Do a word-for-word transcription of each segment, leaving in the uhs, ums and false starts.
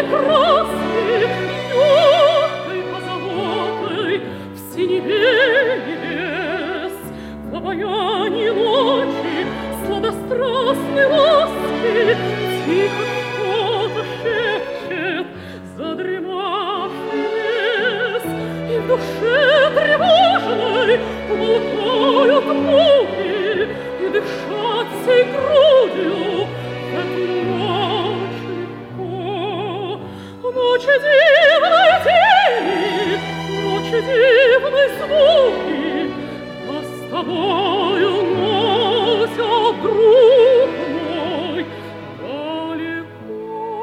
краски, легкой позолотой в синеве небес, в обаянии ночи сладострастной ласки тихо кто-то шепчет задремавший лес, и в душе тревожной плутают муки, и дышать всей грудью в эту ночь легко. Ночи дивной тени, ночи дивной звуки, а с тобою носят, друг мой, далеко.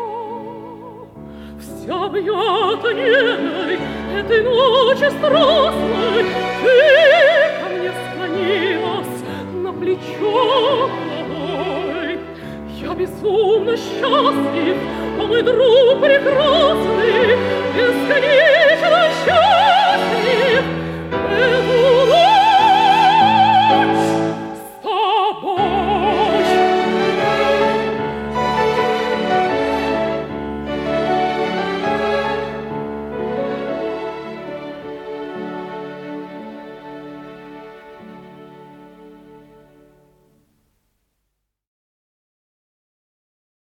Вся объята нежной этой ночи страстной, ты ко мне склонилась на плечо мой. Я безумно счастлив, о мой друг прекрасный, бесконечно счастлив.